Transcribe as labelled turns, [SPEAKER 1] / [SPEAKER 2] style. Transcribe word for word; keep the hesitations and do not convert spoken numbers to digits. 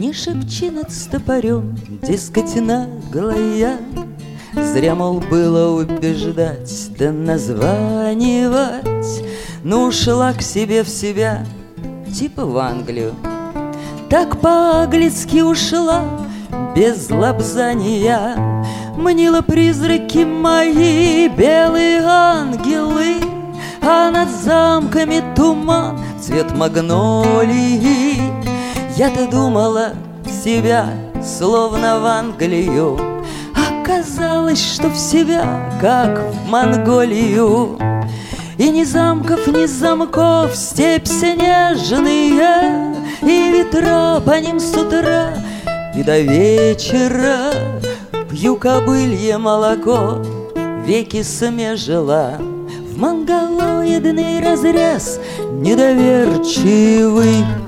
[SPEAKER 1] Не шепчи над стопорем, дескать, наглая. Зря, мол, было убеждать да названивать. Ну, ушла к себе в себя, типа в Англию. Так по-английски ушла, без лапзания. Манила призраки мои, белые ангелы, а над замками туман, цвет магнолии. Я-то думала себя, словно в Англию, оказалось, что в себя, как в Монголию. И ни замков, ни замков, степь снежные, и ветра по ним с утра и до вечера. Пью кобылье молоко, веки смежила, в монголоидный разрез недоверчивый